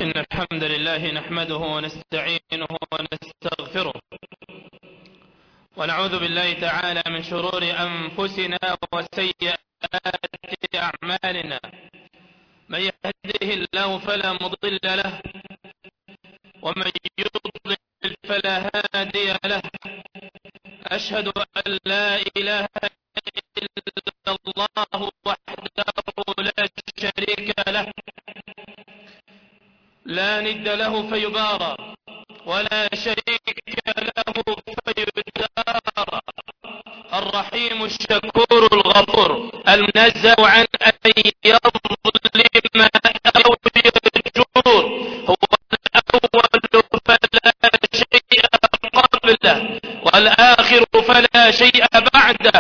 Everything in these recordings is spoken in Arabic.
إن الحمد لله نحمده ونستعينه ونستغفره ونعوذ بالله تعالى من شرور أنفسنا وسيئات أعمالنا. من يهده الله فلا مضل له ومن يضلل فلا هادي له. أشهد أن لا إله إلا الله وحده لا شريك له لا ند له فيبارى ولا شريك له فيدارى. الرحيم الشكور الغفور المنزه عن أن يظلم أو يجور. هو الأول فلا شيء قبله والآخر فلا شيء بعده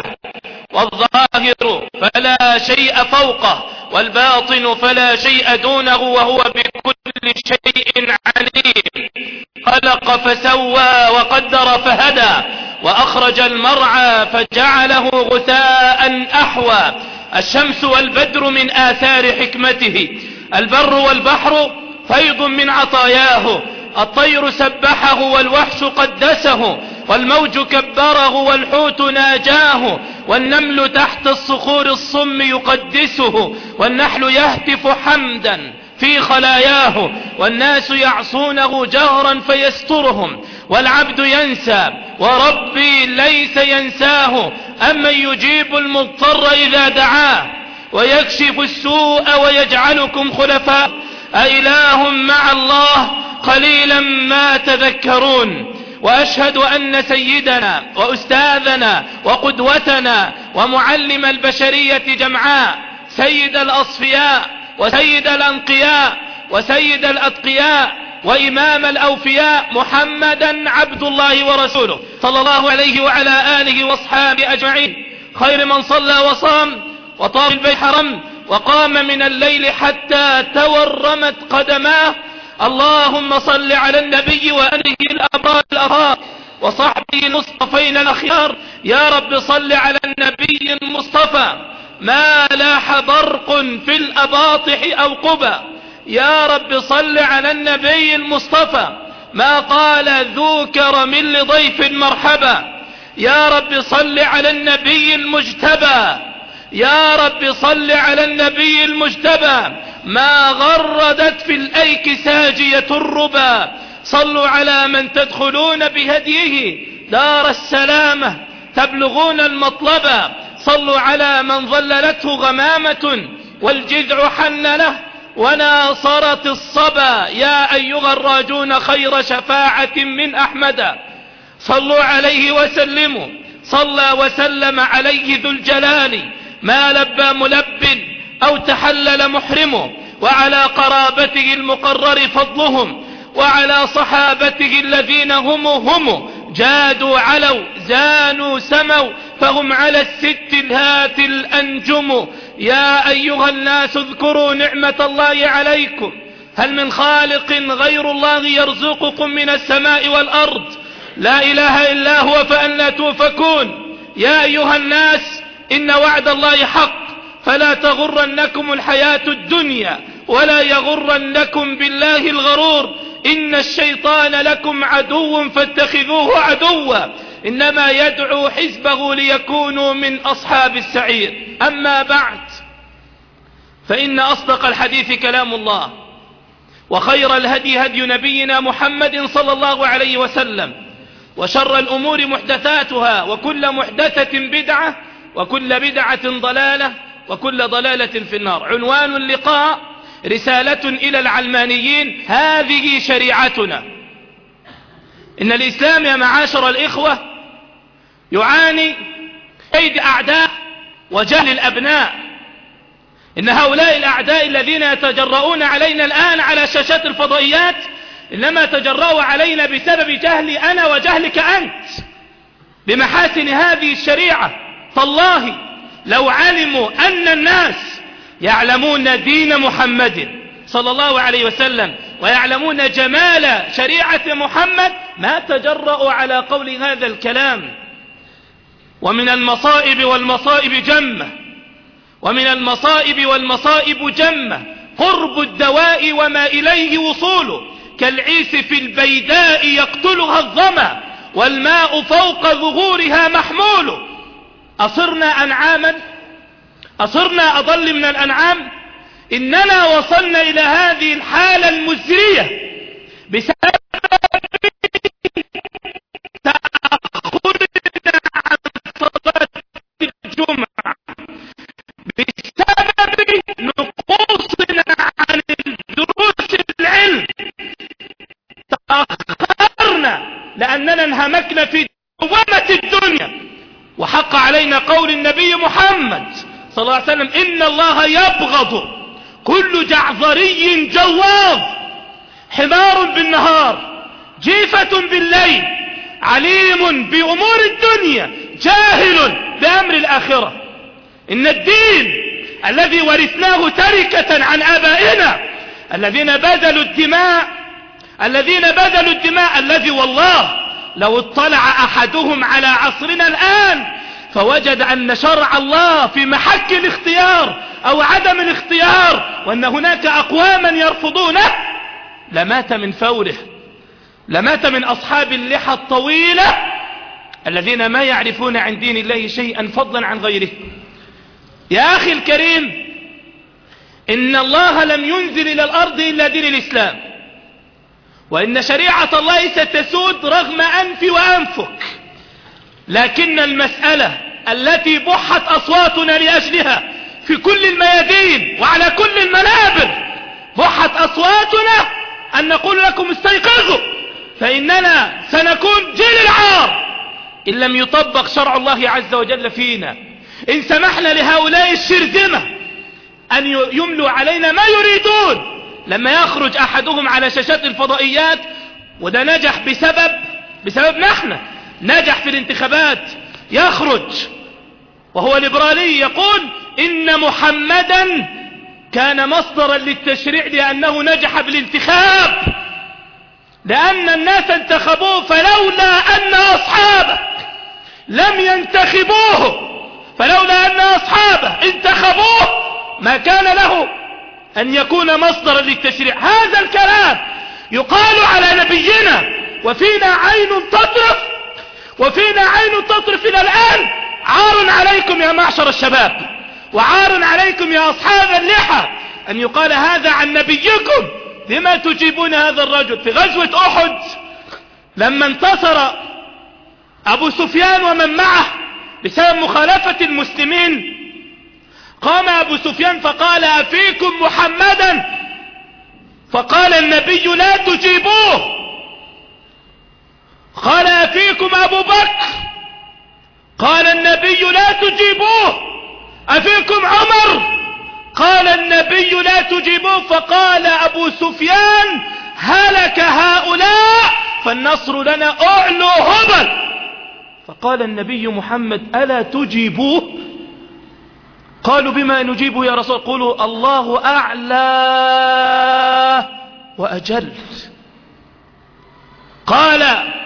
والظاهر فلا شيء فوقه والباطن فلا شيء دونه وهو بكل شيء عليم. خلق فسوى وقدر فهدى وأخرج المرعى فجعله غثاء أحوى. الشمس والبدر من آثار حكمته، البر والبحر فيض من عطاياه. الطير سبحه والوحش قدسه والموج كبره والحوت ناجاه. والنمل تحت الصخور الصم يقدسه والنحل يهتف حمدا في خلاياه. والناس يعصونه جهرا فيسترهم والعبد ينسى وربي ليس ينساه. أمن يجيب المضطر إذا دعاه ويكشف السوء ويجعلكم خلفاء أإله مع الله قليلا ما تذكرون. وأشهد أن سيدنا وأستاذنا وقدوتنا ومعلم البشرية جمعاء سيد الأصفياء وسيد الأنقياء وسيد الأتقياء وإمام الأوفياء محمدا عبد الله ورسوله صلى الله عليه وعلى آله واصحابه أجمعين، خير من صلى وصام وطاف البيت حرم وقام من الليل حتى تورمت قدماه. اللهم صل على النبي وآله الأبرار الأطهار وصحبه المصطفين الأخيار. يا رب صل على النبي المصطفى ما لاح برق في الأباطح أو قبى. يا رب صل على النبي المصطفى ما قال ذو كرم لضيف مرحبا. يا رب صل على النبي المجتبى. يا رب صل على النبي المجتبى ما غردت في الأيك ساجية الربا. صلوا على من تدخلون بهديه دار السلامة تبلغون المطلبا. صلوا على من ظللته غمامة والجذع حن له وناصرت الصبا. يا أيها الراجون خير شفاعة من أحمد صلوا عليه وسلموا. صلى وسلم عليه ذو الجلال ما لبى ملب أو تحلل محرمه. وعلى قرابته المقرر فضلهم وعلى صحابته الذين هم جادوا علوا زانوا سموا فهم على الست الهات الأنجم. يا أيها الناس اذكروا نعمة الله عليكم هل من خالق غير الله يرزقكم من السماء والأرض لا إله إلا هو فأنى توفكون. يا أيها الناس إن وعد الله حق فلا تغرنكم الحياة الدنيا ولا يغرنكم بالله الغرور. إن الشيطان لكم عدو فاتخذوه عدوا إنما يدعو حزبه ليكونوا من أصحاب السعير. أما بعد فإن أصدق الحديث كلام الله وخير الهدي هدي نبينا محمد صلى الله عليه وسلم وشر الأمور محدثاتها وكل محدثة بدعة وكل بدعة ضلالة وكل ضلالة في النار. عنوان اللقاء رسالة إلى العلمانيين هذه شريعتنا. إن الإسلام يا معاشر الإخوة يعاني كيد أعداء وجهل الأبناء. إن هؤلاء الأعداء الذين يتجرؤون علينا الآن على شاشات الفضائيات إنما تجرؤوا علينا بسبب جهلي أنا وجهلك أنت بمحاسن هذه الشريعة. فالله لو علموا أن الناس يعلمون دين محمد صلى الله عليه وسلم ويعلمون جمال شريعة محمد ما تجرؤوا على قول هذا الكلام. ومن المصائب والمصائب جمة ومن المصائب والمصائب جمة قرب الدواء وما إليه وصوله، كالعيس في البيداء يقتلها الظما والماء فوق ظهورها محمول. أصرنا أنعاما، أصرنا أضل من الأنعام. إننا وصلنا إلى هذه الحالة المزرية بسبب تأخرنا عن صلاة الجمعة، بسبب نقوصنا عن دروس العلم. تأخرنا لأننا انهمكنا في دوامة الدنيا. وحق علينا قول النبي محمد صلى الله عليه وسلم: إن الله يبغض كل جعظري جواظ، حمار بالنهار جيفة بالليل، عليم بأمور الدنيا جاهل بأمر الآخرة. إن الدين الذي ورثناه تركة عن آبائنا الذين بذلوا الدماء، الذي والله لو اطلع أحدهم على عصرنا الآن فوجد أن شرع الله في محك الاختيار أو عدم الاختيار، وأن هناك أقواما يرفضونه، لمات من فوره، لمات من أصحاب اللحى الطويلة الذين ما يعرفون عن دين الله شيئا فضلا عن غيره. يا أخي الكريم، إن الله لم ينزل إلى الأرض إلا دين الإسلام، وإن شريعة الله ستسود رغم أنفي وأنفك، لكن المسألة التي بحت أصواتنا لأجلها في كل الميادين وعلى كل المنابر، بحت أصواتنا أن نقول لكم استيقظوا، فإننا سنكون جيل العار إن لم يطبق شرع الله عز وجل فينا. إن سمحنا لهؤلاء الشرذمة أن يملوا علينا ما يريدون. لما يخرج أحدهم على شاشات الفضائيات، وده نجح بسبب نحن، نجح في الانتخابات، يخرج وهو ليبرالي يقول إن محمدا كان مصدرا للتشريع لأنه نجح بالانتخاب، لأن الناس انتخبوه، فلولا أن أصحابه لم ينتخبوه، فلولا أن أصحابه انتخبوه ما كان له أن يكون مصدرا للتشريع. هذا الكلام يقال على نبينا وفينا عين تطرف إلى الآن. عار عليكم يا معشر الشباب، وعار عليكم يا أصحاب اللحى أن يقال هذا عن نبيكم. لما تجيبون هذا الرجل؟ في غزوة أحد لما انتصر أبو سفيان ومن معه بسبب مخالفة المسلمين، قام أبو سفيان فقال أفيكم محمدا؟ فقال النبي لا تجيبوه. قال أفيكم أبو بكر؟ قال النبي لا تجيبوه. أفيكم عمر؟ قال النبي لا تجيبوه. فقال أبو سفيان هلك هؤلاء فالنصر لنا، أعلو هبل. فقال النبي محمد ألا تجيبوه؟ قالوا بما نجيبه يا رسول؟ قولوا الله أعلى وأجل. قال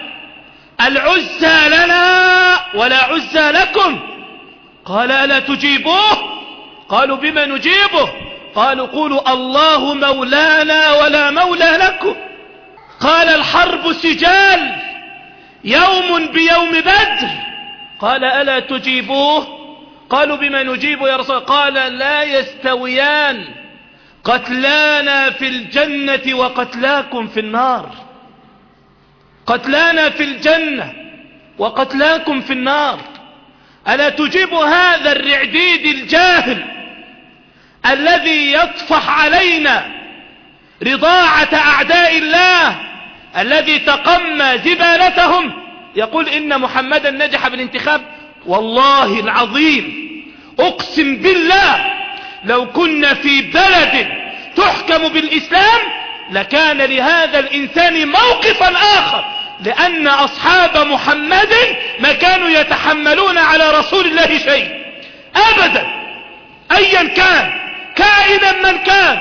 العزى لنا ولا عزى لكم. قال ألا تجيبوه؟ قالوا بما نجيبه؟ قالوا قولوا الله مولانا ولا مولى لكم. قال الحرب سجال يوم بيوم بدر. قال ألا تجيبوه؟ قالوا بما نجيبه يا رسول؟ قال لا يستويان، قتلانا في الجنة وقتلاكم في النار. قتلانا في الجنة وقتلاكم في النار. ألا تجيب هذا الرعديد الجاهل الذي يطفح علينا رضاعة أعداء الله، الذي تقمى زبالتهم، يقول إن محمدا نجح بالانتخاب؟ والله العظيم أقسم بالله لو كنا في بلد تحكم بالإسلام لكان لهذا الإنسان موقفا آخر، لأن أصحاب محمد ما كانوا يتحملون على رسول الله شيء أبدا، أيا كان كائنا من كان،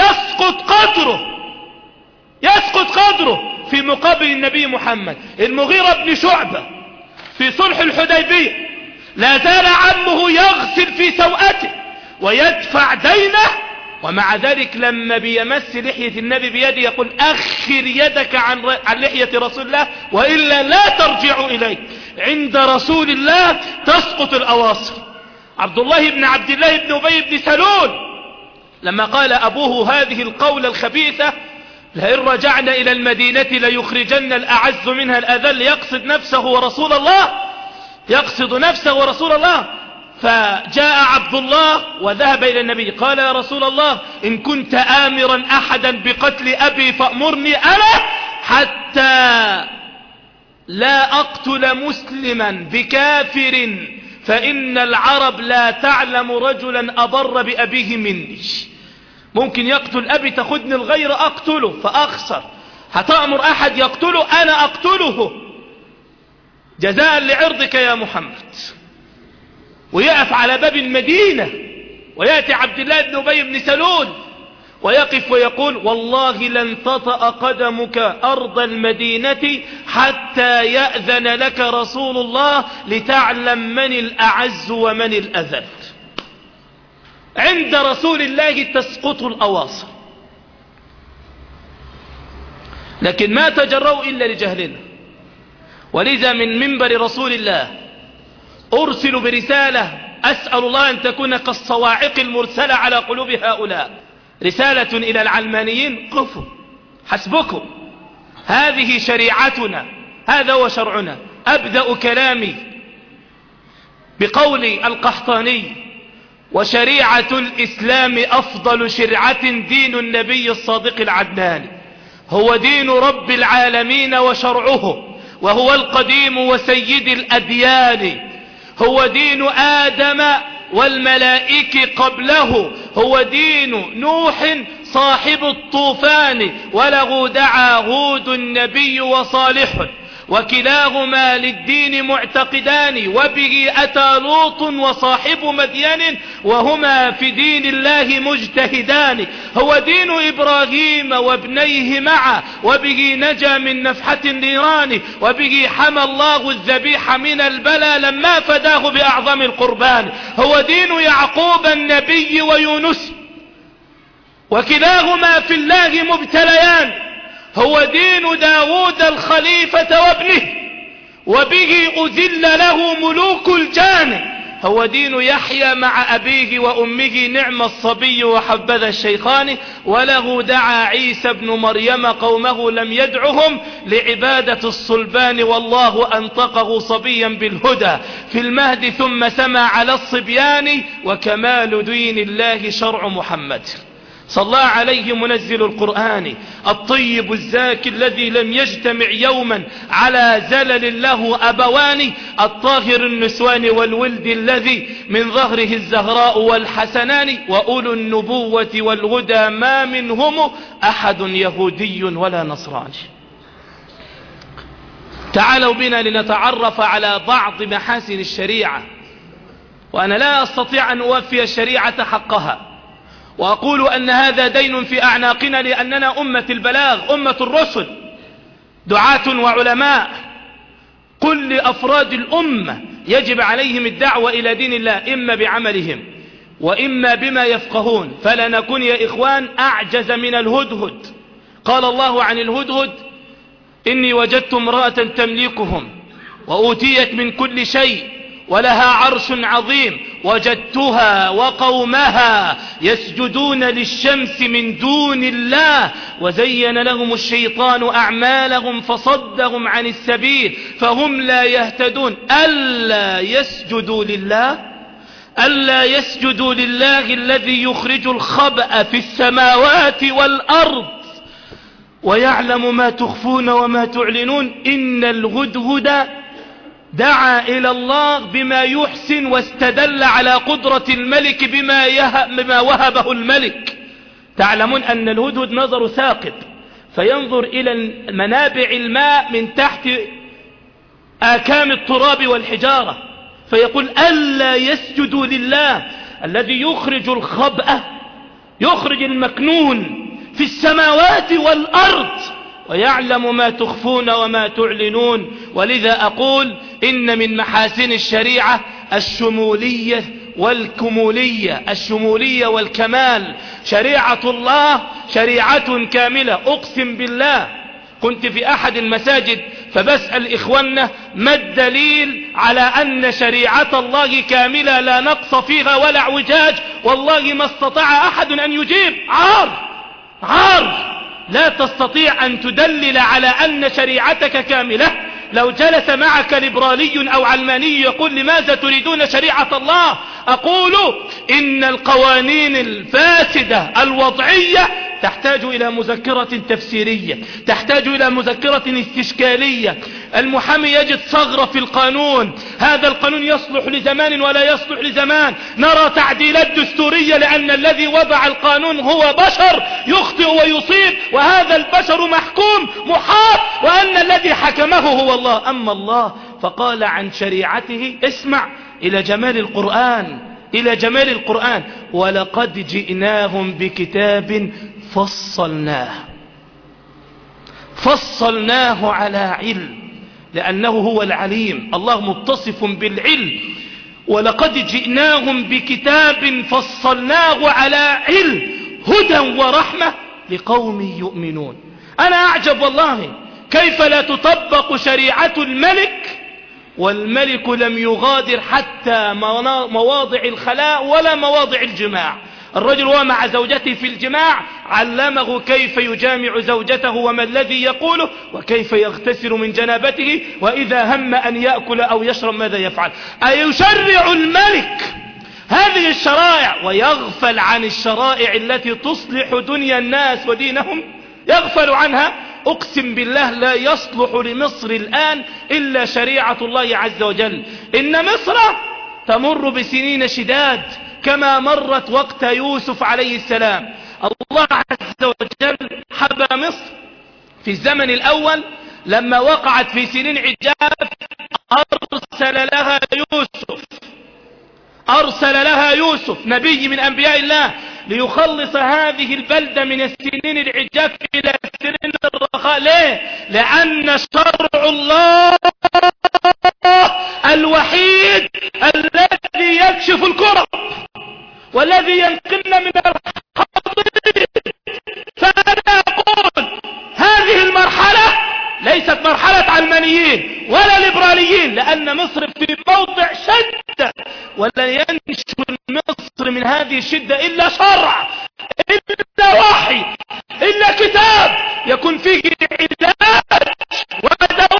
يسقط قدره في مقابل النبي محمد. المغيرة بن شعبة في صلح الحديبية لا زال عمه يغسل في سوءته ويدفع دينه ومع ذلك لما بيمس لحية النبي بيده يقول أخر يدك عن لحية رسول الله وإلا لا ترجع إليك. عند رسول الله تسقط الأواصر. عبد الله بن عبد الله بن أبي بن سلول لما قال أبوه هذه القول الخبيثة لئن رجعنا إلى المدينة ليخرجن الأعز منها الأذل، يقصد نفسه ورسول الله، يقصد نفسه ورسول الله. فجاء عبد الله وذهب إلى النبي قال يا رسول الله إن كنت آمرا أحدا بقتل أبي فأمرني أنا حتى لا أقتل مسلما بكافر، فإن العرب لا تعلم رجلا أضر بأبيه مني. ممكن يقتل أبي تاخدني الغير أقتله فأخسر، هتأمر أحد يقتله أنا أقتله جزاء لعرضك يا محمد. ويقف على باب المدينة ويأتي عبد الله بن أبي بن سلول ويقف ويقول والله لن تطأ قدمك أرض المدينة حتى يأذن لك رسول الله لتعلم من الأعز ومن الأذل. عند رسول الله تسقط الأواصر، لكن ما تجرؤوا إلا لجهلنا. ولذا من منبر رسول الله أرسل برسالة أسأل الله أن تكون كالصواعق المرسلة على قلوب هؤلاء، رسالة إلى العلمانيين قفوا حسبكم، هذه شريعتنا، هذا هو شرعنا. أبدأ كلامي بقول القحطاني وشريعة الإسلام أفضل شرعة دين النبي الصادق العدناني، هو دين رب العالمين وشرعه، وهو القديم وسيد الأديان، هو دين آدم والملائكة قبله، هو دين نوح صاحب الطوفان وله دعا هود النبي وصالح، وكلاهما للدين معتقدان، وبه أتى لوط وصاحب مدين وهما في دين الله مجتهدان، هو دين إبراهيم وابنيه معا وبه نجا من نفحة النيران، وبه حمى الله الذبيح من البلى لما فداه بأعظم القربان، هو دين يعقوب النبي ويونس وكلاهما في الله مبتليان، هو دين داود الخليفة وابنه وبه أذل له ملوك الجان، هو دين يحيى مع أبيه وأمه نعم الصبي وحبذا الشيخان، وله دعا عيسى بن مريم قومه لم يدعهم لعبادة الصلبان، والله أنطقه صبيا بالهدى في المهد ثم سمى على الصبيان، وكمال دين الله شرع محمد صلى عليه منزل القرآن الطيب الزاكي الذي لم يجتمع يوما على زلل له أبوان، الطاهر النسوان والولد الذي من ظهره الزهراء والحسنان، وأولو النبوة والهدى ما منهم أحد يهودي ولا نصراني. تعالوا بنا لنتعرف على بعض محاسن الشريعة، وأنا لا أستطيع أن أوفي الشريعة حقها، وأقول أن هذا دين في أعناقنا لأننا أمة البلاغ، أمة الرسل، دعاة وعلماء، كل أفراد الأمة يجب عليهم الدعوة إلى دين الله إما بعملهم وإما بما يفقهون، فلا نكون يا إخوان أعجز من الهدهد. قال الله عن الهدهد إني وجدت امرأة تملكهم وأوتيت من كل شيء ولها عرش عظيم وجدتها وقومها يسجدون للشمس من دون الله وزين لهم الشيطان أعمالهم فصدهم عن السبيل فهم لا يهتدون. ألا يسجدوا لله الذي يخرج الخبأ في السماوات والأرض ويعلم ما تخفون وما تعلنون. إن الهدهد دعا إلى الله بما يحسن واستدل على قدرة الملك بما وهبه الملك. تعلمون أن الهدهد نظر ثاقب فينظر إلى منابع الماء من تحت آكام التراب والحجارة فيقول ألا يسجدوا لله الذي يخرج الخبأ، يخرج المكنون في السماوات والأرض ويعلم ما تخفون وما تعلنون. ولذا أقول إن من محاسن الشريعة الشمولية والكمولية، الشمولية والكمال. شريعة الله شريعة كاملة. أقسم بالله كنت في أحد المساجد فبسأل إخواننا ما الدليل على أن شريعة الله كاملة لا نقص فيها ولا اعوجاج، والله ما استطاع أحد أن يجيب. عار لا تستطيع أن تدلل على أن شريعتك كاملة. لو جلس معك ليبرالي أو علماني يقول لماذا تريدون شريعة الله، أقول إن القوانين الفاسدة الوضعية تحتاج إلى مذكرة تفسيرية، تحتاج إلى مذكرة استشكالية. المحامي يجد ثغرة في القانون، هذا القانون يصلح لزمان ولا يصلح لزمان، نرى تعديلات دستورية لأن الذي وضع القانون هو بشر يخطئ ويصيب، وهذا البشر محكوم محاط، وأن الذي حكمه هو الله. أما الله فقال عن شريعته، اسمع إلى جمال القرآن، إلى جمال القرآن: ولقد جئناهم بكتاب فصلناه على علم، لأنه هو العليم، الله متصف بالعلم. ولقد جئناهم بكتاب فصلناه على علم هدى ورحمة لقوم يؤمنون. أنا أعجب والله كيف لا تطبق شريعة الملك، والملك لم يغادر حتى مواضع الخلاء ولا مواضع الجماع. الرجل وهو مع زوجته في الجماع علمه كيف يجامع زوجته وما الذي يقوله وكيف يغتسل من جنابته، وإذا هم أن يأكل أو يشرب ماذا يفعل. أيشرع الملك هذه الشرائع ويغفل عن الشرائع التي تصلح دنيا الناس ودينهم؟ يغفل عنها. أقسم بالله لا يصلح لمصر الآن إلا شريعة الله عز وجل. إن مصر تمر بسنين شداد كما مرت وقت يوسف عليه السلام. الله عز وجل حب مصر في الزمن الأول لما وقعت في سنين عجاف، أرسل لها يوسف نبي من أنبياء الله ليخلص هذه البلدة من السنين العجاف إلى سنين الرخاء. ليه؟ لأن شرع الله الوحيد الذي يكشف الكرب والذي ينقلنا من الخطير. فأنا أقول هذه المرحلة ليست مرحلة علمانيين ولا ليبراليين، لأن مصر في موضع شدة، ولن ينشل مصر من هذه الشدة إلا شرع، إلا وحي، إلا كتاب يكون فيه علاج ودواء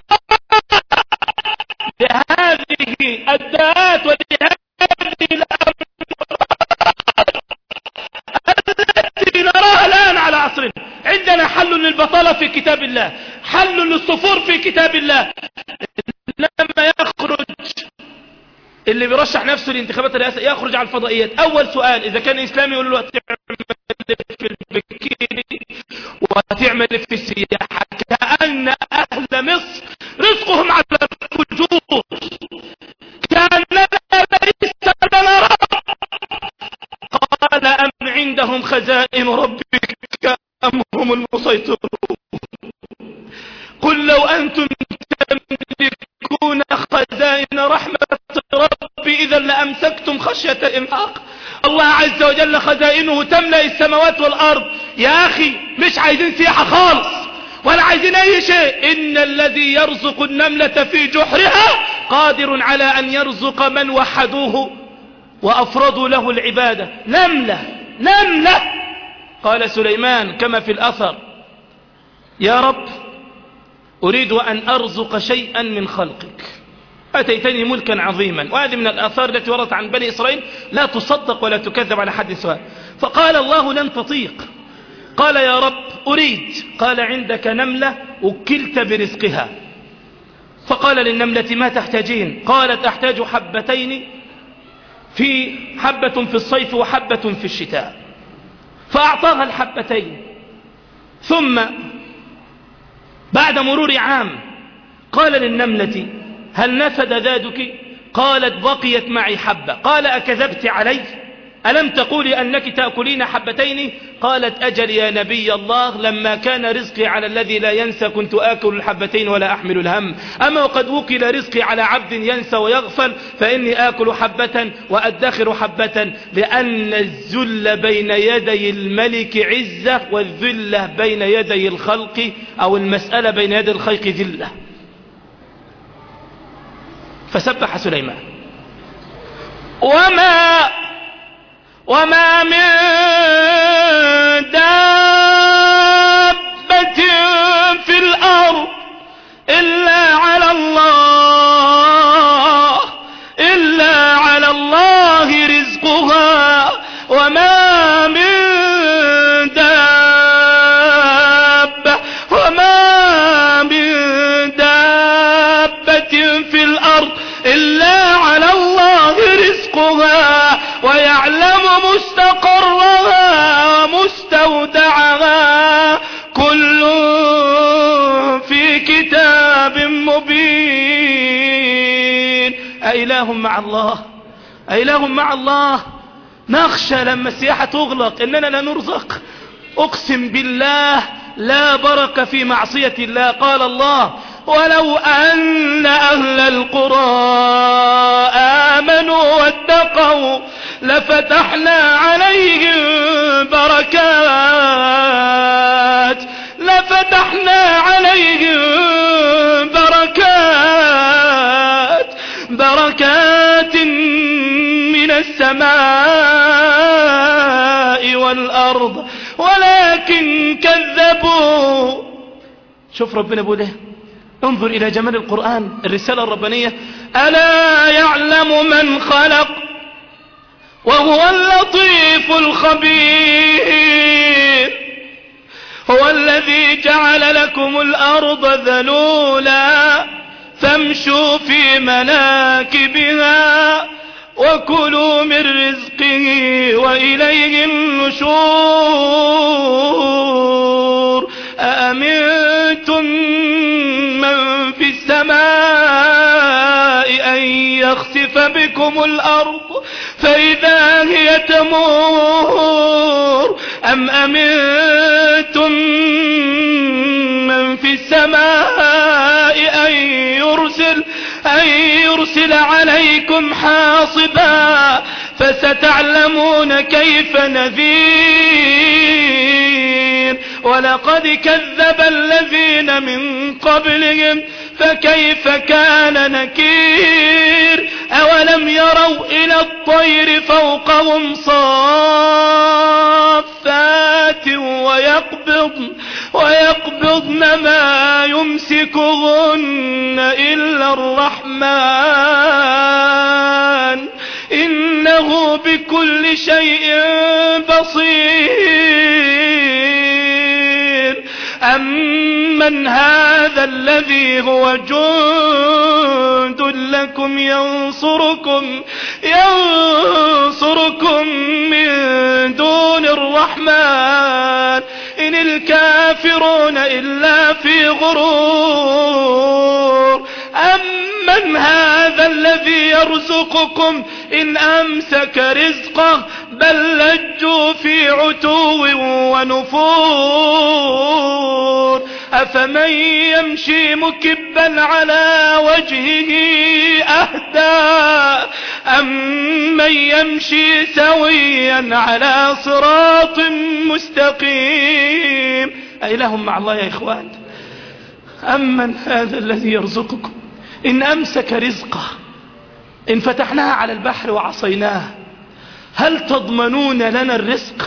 لهذه الداءات ولهذه الأمراض التي نراها الآن على عصرنا. عندنا حل للبطالة في كتاب الله، حل للصفور في كتاب الله. لما يخرج اللي بيرشح نفسه لانتخابات الرئاسة يخرج على الفضائيات، أول سؤال إذا كان إسلامي يقول له هتعمل في البكيري وهتعمل في السياحة، كأن أهل مصر رزقهم على الفجور، كأننا ليس لنا رب. قال أم عندهم خزائن ربك أم هم المسيطرون؟ قل لو أنتم تملكون خزائن رحمة ربي إذا لأمسكتم خشية الإنفاق. الله عز وجل خزائنه تملأ السماوات والأرض. يا أخي مش عايزين سياحة خالص ولا عايزين أي شيء. إن الذي يرزق النملة في جحرها قادر على أن يرزق من وحدوه وأفردوا له العبادة. نملة. قال سليمان كما في الأثر: يا رب أريد أن أرزق شيئا من خلقك، أتيتني ملكا عظيما. وهذه من الآثار التي وردت عن بني إسرائيل لا تصدق ولا تكذب على حد سواء. فقال الله لن تطيق. قال يا رب أريد. قال عندك نملة وكلت برزقها. فقال للنملة ما تحتاجين؟ قالت أحتاج حبتين، في حبة في الصيف وحبة في الشتاء. فأعطاها الحبتين. ثم بعد مرور عام قال للنملة هل نفد ذادك؟ قالت بقيت معي حبة. قال أكذبت علي؟ ألم تقولي أنك تأكلين حبتين؟ قالت أجل يا نبي الله، لما كان رزقي على الذي لا ينسى كنت آكل الحبتين ولا أحمل الهم، أما وقد وكل رزقي على عبد ينسى ويغفل فإني آكل حبة وأدخر حبة، لأن الذل بين يدي الملك عزة، والذلة بين يدي الخلق أو المسألة بين يدي الخلق ذلة. فسبح سليمان. وما من دابة في الأرض إلا على الله رزقها، وما من دابة في الأرض إلا على الله رزقها، ويعلم مستقرها ومستودعها، كل في كتاب مبين. أإله مع الله؟ أإله مع الله؟ نخشى لما السياحة تغلق إننا لا نرزق. أقسم بالله لا بركة في معصية الله. قال الله: ولو أن أهل القرى آمنوا واتقوا لفتحنا عليهم بركات من السماء والأرض ولكن كذبوا. شوف ربنا بيقول ايه، انظر إلى جمال القرآن، الرسالة الربانية: ألا يعلم من خلق وهو اللطيف الخبير، هو الذي جعل لكم الأرض ذلولا فامشوا في مناكبها وكلوا من رزقه وإليه النشور. أأمنتم من في السماء أن يخسف بكم الأرض فإذا هي تمور، أم أمنتم من في السماء أن يرسل عليكم حاصبا فستعلمون كيف نذير. ولقد كذب الذين من قبلهم فكيف كان نكير. أولم يروا إلى الطير فوقهم صافات ويقبضن ما يمسكهن إلا الرحمن إنه بكل شيء بصير. أمن هذا الذي هو جند لكم ينصركم من دون الرحمن إن الكافرون إلا في غرور. أمن هذا الذي يرزقكم إن أمسك رزقه بل لجوا في عتو ونفور. أفمن يمشي مكبا على وجهه أهدى أمن يمشي سويا على صراط مستقيم. أإله مع الله يا إخوان؟ أمن هذا الذي يرزقكم إن أمسك رزقه، إن فتحناها على البحر وعصيناه هل تضمنون لنا الرزق؟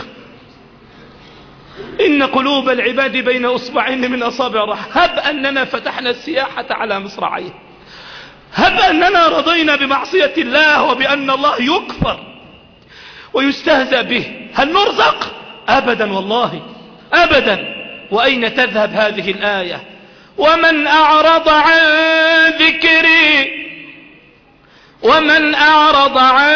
إن قلوب العباد بين أصبعين من أصابع الرحمن. هب أننا فتحنا السياحة على مصراعيه، هب أننا رضينا بمعصية الله وبأن الله يكفر ويستهزأ به، هل نرزق؟ أبدا والله أبدا. وأين تذهب هذه الآية؟ ومن أعرض عن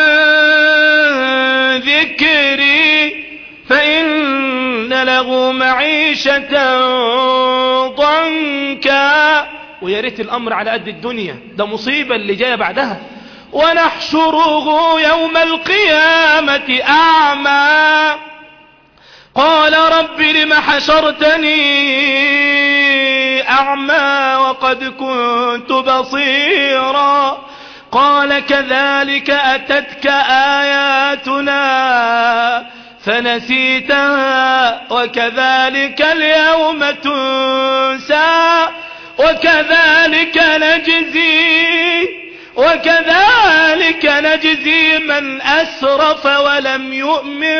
ذكري فإن له معيشة ضنكا. ويا ريت الأمر على قد الدنيا، ده مصيبة اللي جاية بعدها. ونحشره يوم القيامة أعمى قال رب لم حشرتني أعمى وقد كنت بصيرا قال كذلك أتتك آياتنا فنسيتها وكذلك اليوم تنسى وكذلك نجزي من أسرف ولم يؤمن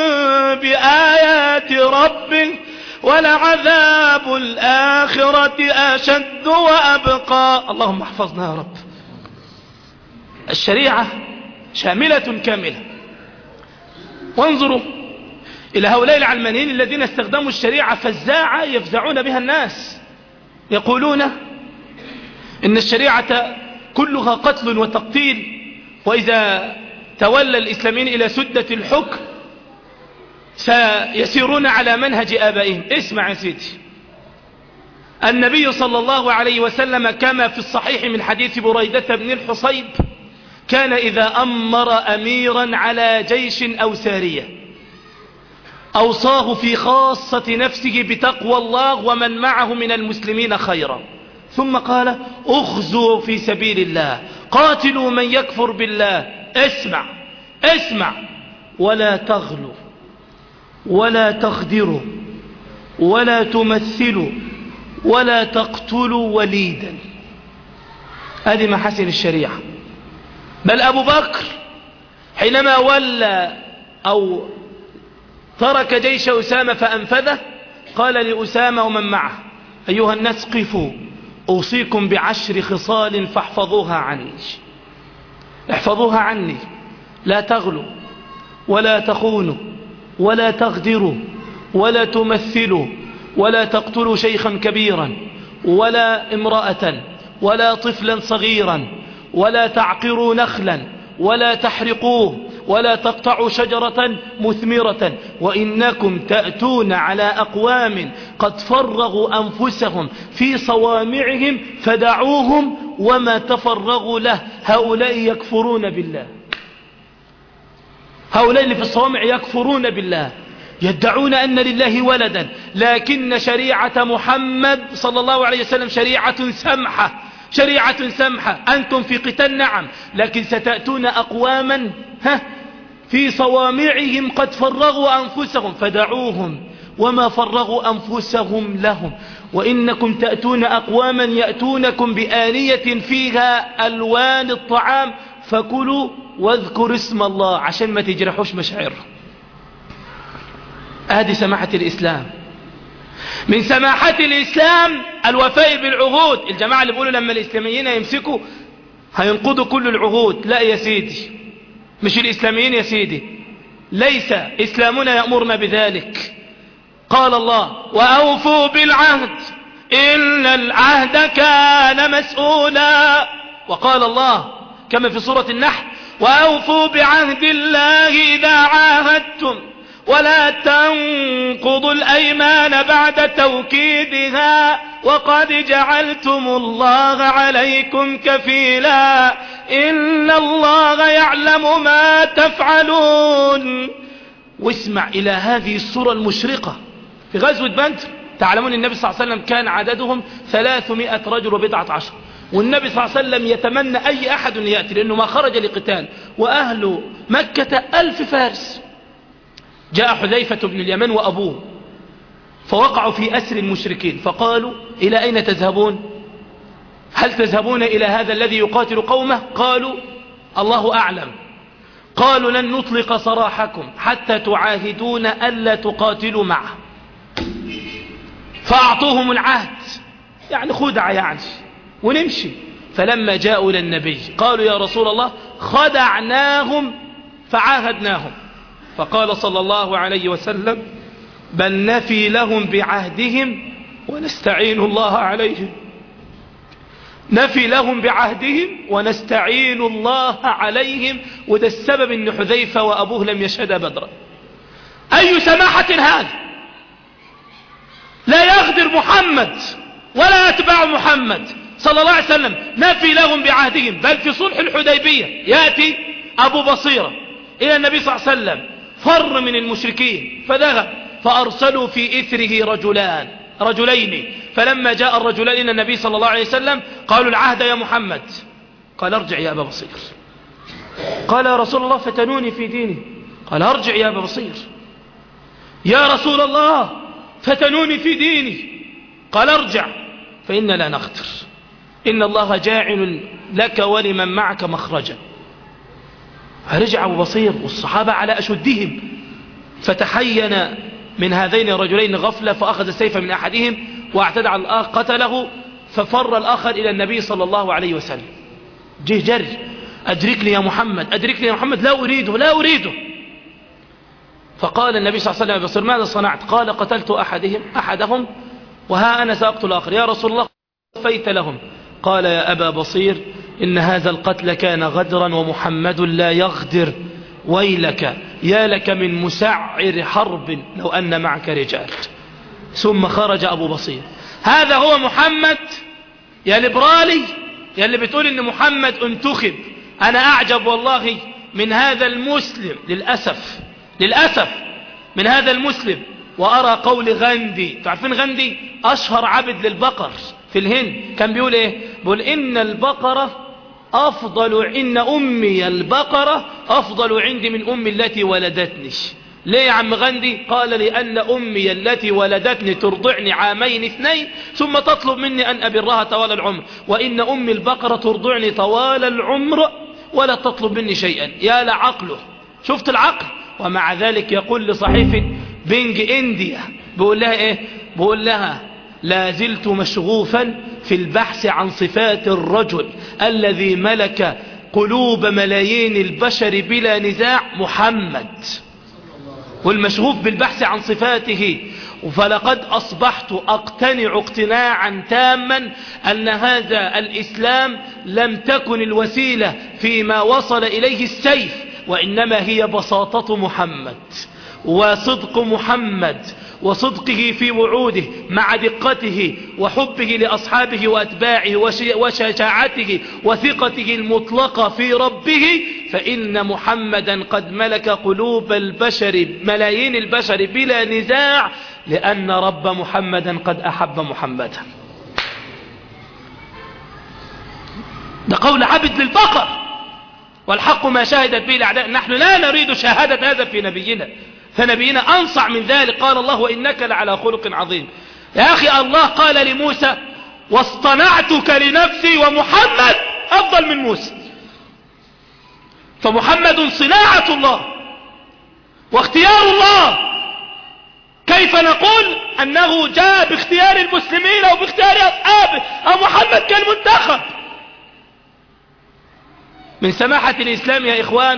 بآيات ربه ولعذاب الآخرة أشد وأبقى. اللهم احفظنا يا رب. الشريعة شاملة كاملة. وانظروا إلى هؤلاء العلمانيين الذين استخدموا الشريعة فزاعة يفزعون بها الناس، يقولون إن الشريعة كلها قتل وتقتيل، وإذا تولى الإسلاميين إلى سدة الحكم سيسيرون على منهج آبائهم. اسمع يا سيدي، النبي صلى الله عليه وسلم كما في الصحيح من حديث بريدة بن الحصيب كان إذا أمر أميرا على جيش أو سارية أوصاه في خاصة نفسه بتقوى الله ومن معه من المسلمين خيرا، ثم قال اخزوا في سبيل الله، قاتلوا من يكفر بالله. اسمع ولا تغلوا ولا تخدروا ولا تمثلوا ولا تقتلوا وليدا. هذه محاسن الشريعة. بل أبو بكر حينما ولى أو ترك جيش أسامة فأنفذه قال لأسامة ومن معه أيها الناس قفوا، أوصيكم ب10 خصال فاحفظوها عني. احفظوها عني، لا تغلوا ولا تخونوا ولا تغدروا ولا تمثلوا ولا تقتلوا شيخا كبيرا ولا امرأة ولا طفلا صغيرا ولا تعقروا نخلا ولا تحرقوه ولا تقطعوا شجرة مثمرة، وإنكم تأتون على أقوام قد فرغوا أنفسهم في صوامعهم فدعوهم وما تفرغوا له، هؤلاء يكفرون بالله. هؤلاء اللي في الصوامع يكفرون بالله، يدعون أن لله ولدا، لكن شريعة محمد صلى الله عليه وسلم شريعة سمحة. أنتم في قتال نعم، لكن ستأتون أقواما في صوامعهم قد فرغوا أنفسهم فدعوهم وما فرغوا أنفسهم لهم، وإنكم تأتون أقواما يأتونكم بآنية فيها ألوان الطعام فكلوا واذكروا اسم الله عشان ما تجرحوش مشاعرهم. هذه سماحة الإسلام. من سماحة الإسلام الوفاء بالعهود. الجماعة اللي بيقولوا لما الإسلاميين يمسكوا هينقضوا كل العهود، لا يا سيدي، مش الإسلاميين يا سيدي، ليس إسلامنا يأمرنا بذلك. قال الله وأوفوا بالعهد إن العهد كان مسؤولا، وقال الله كما في سورة النحل وأوفوا بعهد الله إذا عاهدتم ولا تنقضوا الأيمان بعد توكيدها وقد جعلتم الله عليكم كفيلا إن الله يعلم ما تفعلون. واسمع إلى هذه الصورة المشرقة في غزوة بدر. تعلمون النبي صلى الله عليه وسلم كان عددهم 300 رجل وبضعة عشر، والنبي صلى الله عليه وسلم يتمنى أي أحد يأتي لأنه ما خرج لقتال، وأهل مكة 1000 فارس. جاء حذيفة بن اليمن وأبوه فوقعوا في أسر المشركين فقالوا إلى أين تذهبون؟ هل تذهبون إلى هذا الذي يقاتل قومه؟ قالوا الله أعلم. قالوا لن نطلق سراحكم حتى تعاهدون ألا تقاتلوا معه. فأعطوهم العهد، يعني خدع يعني ونمشي. فلما جاءوا للنبي قالوا يا رسول الله خدعناهم فعاهدناهم. فقال صلى الله عليه وسلم بل نفي لهم بعهدهم ونستعين الله عليهم. نفي لهم بعهدهم ونستعين الله عليهم. وده السبب ان حذيفة وأبوه لم يشهدا بدرا. أي سماحة هذا! لا يغدر محمد ولا أتباع محمد صلى الله عليه وسلم نفي لهم بعهدهم، بل في صلح الحديبية يأتي أبو بصيرة إلى النبي صلى الله عليه وسلم، فر من المشركين فذهب، فأرسلوا في إثره رجلين، فلما جاء الرجلان إلى النبي صلى الله عليه وسلم قالوا العهد يا محمد. قال ارجع يا أبا بصير. قال يا رسول الله فتنوني في ديني. قال ارجع يا أبا بصير. يا رسول الله فتنوني في ديني. قال ارجع فإن لا نختر، إن الله جاعل لك ولمن معك مخرجا. فرجع أبو بصير والصحابة على أشدهم، فتحين من هذين الرجلين غفلة، فأخذ السيف من أحدهم واعتدى على الآخر قتله، ففر الآخر إلى النبي صلى الله عليه وسلم. جه جري أدركني يا محمد، أدركني يا محمد، لا أريده. فقال النبي صلى الله عليه وسلم بصير ماذا صنعت؟ قال قتلت أحدهم وها أنا سأقتل الآخر. يا رسول الله فيت لهم. قال يا أبا بصير إن هذا القتل كان غدرا ومحمد لا يغدر، ويلك يا لك من مسعر حرب لو أن معك رجال. ثم خرج أبو بصير. هذا هو محمد يا ليبرالي، يا اللي بتقول إن محمد انتخب. أنا أعجب والله من هذا المسلم، للأسف من هذا المسلم، وأرى قول غاندي. تعرفين غاندي أشهر عبد للبقر في الهند، كان بيقول إيه؟ بيقول إن أمي البقرة أفضل عندي من أمي التي ولدتني. ليه يا عم غاندي؟ قال لأن أمي التي ولدتني ترضعني 2 2 ثم تطلب مني أن أبرها طوال العمر، وإن أمي البقرة ترضعني طوال العمر ولا تطلب مني شيئا. يا لعقله، شفت العقل؟ ومع ذلك يقول لصحيفة بينج إنديا، بيقول لها إيه؟ بيقول لها لا زلت مشغوفا في البحث عن صفات الرجل الذي ملك قلوب ملايين البشر بلا نزاع، محمد، والمشغوف بالبحث عن صفاته. فلقد أصبحت أقتنع اقتناعا تاما أن هذا الإسلام لم تكن الوسيلة فيما وصل إليه السيف، وإنما هي بساطة محمد وصدق محمد وصدقه في وعوده مع دقته وحبه لأصحابه وأتباعه وشجاعته وثقته المطلقة في ربه. فإن محمدا قد ملك قلوب البشر، ملايين البشر بلا نزاع، لأن رب محمدا قد أحب محمدا. ده قول عبد للبقر، والحق ما شهدت به الأعداء. نحن لا نريد شهادة هذا في نبينا، فنبينا أنصع من ذلك. قال الله وإنك لعلى خلق عظيم. يا أخي الله قال لموسى واصطنعتك لنفسي، ومحمد أفضل من موسى. فمحمد صناعة الله واختيار الله. كيف نقول أنه جاء باختيار المسلمين أو باختيار أصحابه، أو محمد كان منتخب؟ من سماحة الإسلام يا إخوان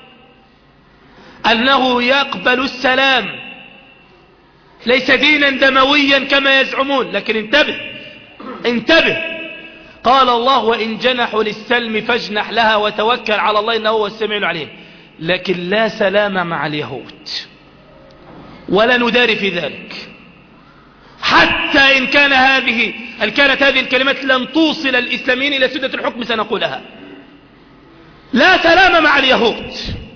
أنه يقبل السلام، ليس دينا دمويا كما يزعمون. لكن انتبه، قال الله وإن جنحوا للسلم فاجنح لها وتوكل على الله إنه هو السميع العليم. لكن لا سلام مع اليهود، ولا نداري في ذلك، حتى إن كانت هذه الكلمات لن توصل الإسلاميين إلى سدة الحكم سنقولها. لا سلام مع اليهود،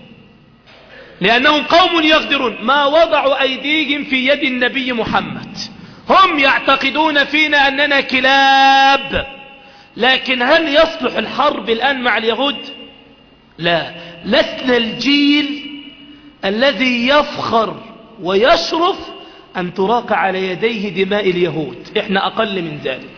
لأنهم قوم يغدرون. ما وضعوا أيديهم في يد النبي محمد. هم يعتقدون فينا أننا كلاب. لكن هل يصلح الحرب الآن مع اليهود؟ لا، لسنا الجيل الذي يفخر ويشرف أن تراق على يديه دماء اليهود. إحنا أقل من ذلك.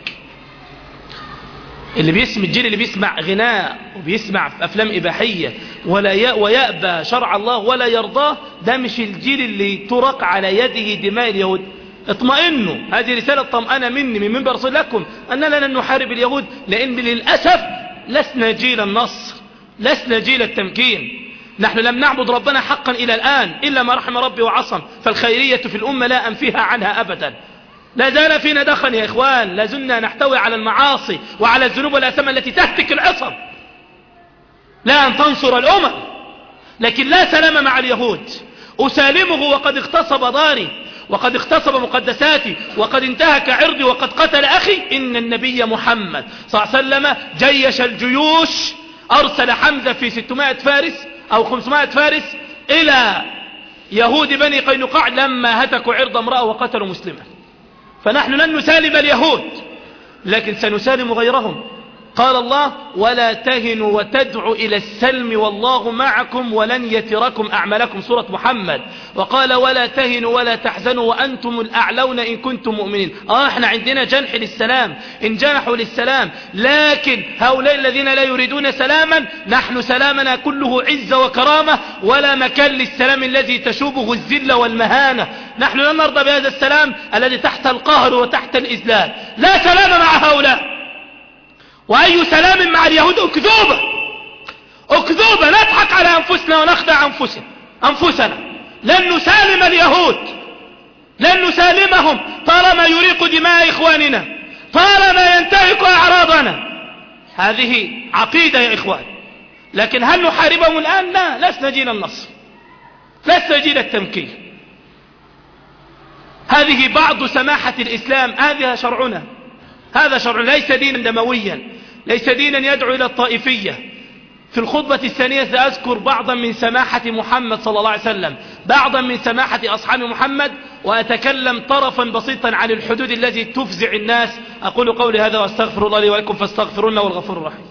الجيل اللي بيسمع غناء وبيسمع في أفلام إباحية ويأبى شرع الله ولا يرضاه، ده مش الجيل اللي ترق على يده دماء اليهود. اطمئنوا، هذه رسالة طمأنة مني من منبر رسول لكم أننا لن نحارب اليهود، لأن للأسف لسنا جيل النصر، لسنا جيل التمكين. نحن لم نعبد ربنا حقا إلى الآن إلا ما رحم ربي وعصم. فالخيرية في الأمة لا أنفيها عنها أبدا. لا زال فينا دخن يا إخوان، لا زلنا نحتوي على المعاصي وعلى الذنوب والآثام التي تهتك العصب، لا أن تنصر لكن لا سلام مع اليهود. أسالمه وقد اغتصب داري، وقد اغتصب مقدساتي وقد انتهك عرضي وقد قتل أخي، إن النبي محمد صلى الله عليه وسلم جيش الجيوش، أرسل حمزة في 600 فارس أو 500 فارس إلى يهود بني قينقاع لما هتكوا عرض امرأة وقتلوا مسلما. فنحن لن نسالم اليهود لكن سنسالم غيرهم. قال الله: ولا تهنوا وتدعوا إلى السلم والله معكم ولن يتركم أعمالكم، سورة محمد. وقال: ولا تهنوا ولا تحزنوا وأنتم الأعلون إن كنتم مؤمنين. احنا عندنا جنح للسلام إن جنحوا للسلام، لكن هؤلاء الذين لا يريدون سلاما، نحن سلامنا كله عزة وكرامة ولا مكان للسلام الذي تشوبه الذلة والمهانة. نحن لا نرضى بهذا السلام الذي تحت القهر وتحت الإذلال. لا سلام مع هؤلاء. وأي سلام مع اليهود؟ أكذوبة أكذوبة، نضحك على أنفسنا ونخدع أنفسنا. لن نسالم اليهود، لن نسالمهم طالما يريق دماء إخواننا، طالما ينتهك أعراضنا. هذه عقيدة يا إخوان. لكن هل نحاربهم الآن؟ لا، لسنا جيل النصر، لسنا جيل التمكين. هذه بعض سماحة الإسلام، هذا شرعنا، هذا شرعنا، ليس دينا دمويا، ليس دينا يدعو إلى الطائفية. في الخطبة الثانية سأذكر بعضا من سماحة محمد صلى الله عليه وسلم، بعضا من سماحة أصحاب محمد، وأتكلم طرفا بسيطا عن الحدود التي تفزع الناس. أقول قولي هذا وأستغفر الله لي ولكم فاستغفرون والغفور الرحيم.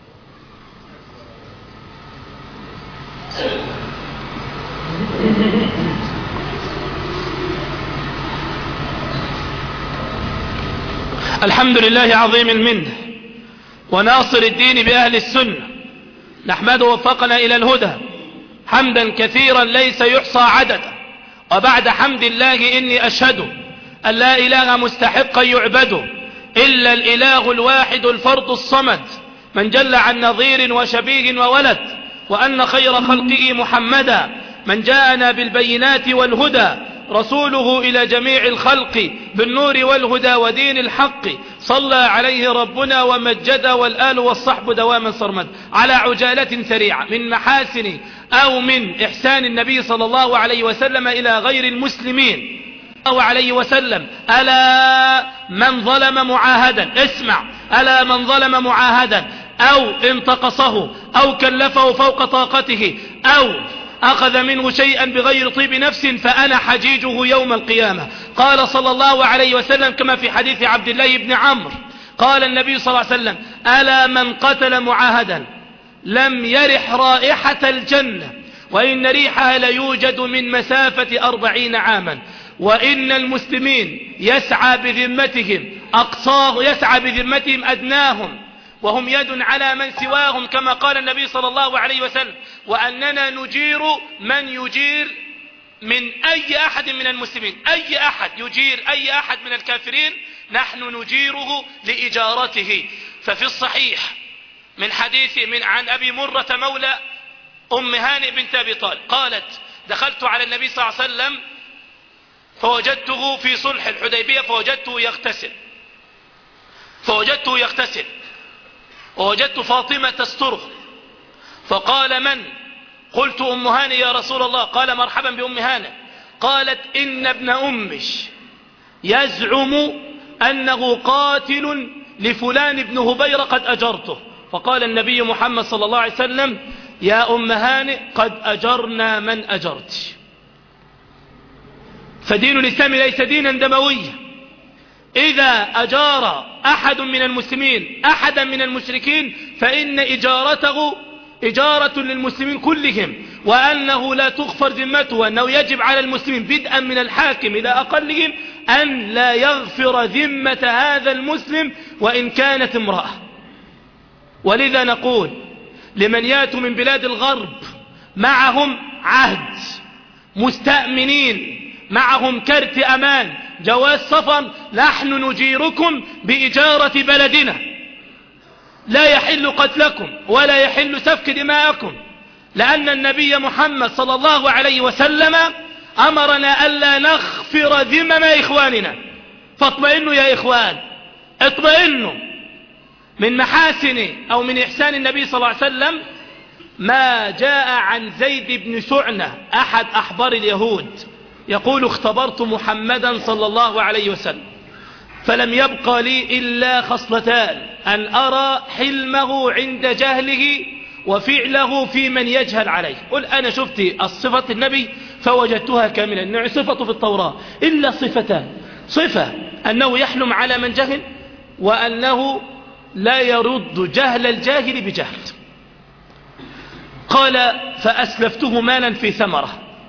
الحمد لله عظيم المنه وناصر الدين بأهل السنة، نحمده وفقنا إلى الهدى حمدا كثيرا ليس يحصى عددا. وبعد حمد الله إني أشهد أن لا إله مستحقا يعبد إلا الإله الواحد الفرد الصمد، من جل عن نظير وشبيه وولد، وأن خير خلقه محمدا من جاءنا بالبينات والهدى، رسوله إلى جميع الخلق بالنور والهدى ودين الحق، صلى عليه ربنا ومجد والآل والصحب دواما صرمد. على عجالة سريعة من محاسن أو من إحسان النبي صلى الله عليه وسلم إلى غير المسلمين الله عليه وسلم: ألا من ظلم معاهدا، اسمع، ألا من ظلم معاهدا أو انتقصه أو كلفه فوق طاقته أو أخذ منه شيئا بغير طيب نفس فأنا حجيجه يوم القيامة. قال صلى الله عليه وسلم كما في حديث عبد الله بن عمرو، قال النبي صلى الله عليه وسلم: ألا من قتل معاهدا لم يرح رائحة الجنة وإن ريحها ليوجد من مسافة 40 عاما. وإن المسلمين يسعى بذمتهم أقصاه، يسعى بذمتهم أدناهم، وهم يد على من سواهم كما قال النبي صلى الله عليه وسلم: وأننا نجير من يجير من أي أحد من المسلمين، أي أحد يجير أي أحد من الكافرين نحن نجيره لإجارته. ففي الصحيح من حديث عن أبي مرة مولى أم هانئ بنت أبي طالب قالت: دخلت على النبي صلى الله عليه وسلم فوجدته في صلح الحديبية فوجدته يغتسل ووجدت فاطمة تستره، فقال: من؟ قلت: أم هانئ يا رسول الله. قال: مرحبا بأم هانئ. قالت: إن ابن أمش يزعم أنه قاتل لفلان بن هبيرة قد أجرته. فقال النبي محمد صلى الله عليه وسلم: يا أم هانئ قد أجرنا من أجرت. فدين الإسلام ليس دينا دمويا. إذا أجار أحد من المسلمين أحدا من المشركين فإن إجارته إجارة للمسلمين كلهم، وأنه لا تغفر ذمته، وأنه يجب على المسلمين بدءا من الحاكم إلى أقلهم أن لا يغفر ذمة هذا المسلم وإن كانت امرأة. ولذا نقول لمن ياتوا من بلاد الغرب معهم عهد، مستأمنين، معهم كرت أمان، جواز سفر، نحن نجيركم بإجارة بلدنا، لا يحل قتلكم ولا يحل سفك دماءكم، لأن النبي محمد صلى الله عليه وسلم أمرنا ألا نغفر ذمم إخواننا. فاطمئنوا يا إخوان، اطمئنوا. من محاسن أو من إحسان النبي صلى الله عليه وسلم ما جاء عن زيد بن سعنة أحد أحبار اليهود يقول اختبرت محمدا صلى الله عليه وسلم فلم يبقى لي إلا خصلتان: أن أرى حلمه عند جهله وفعله في من يجهل عليه. قل أنا شفت الصفة النبي فوجدتها كاملة، إنه صفة في التوراة إلا صفتان: صفة أنه يحلم على من جهل، وأنه لا يرد جهل الجاهل بجهل. قال فأسلفته مالا في ثمرة،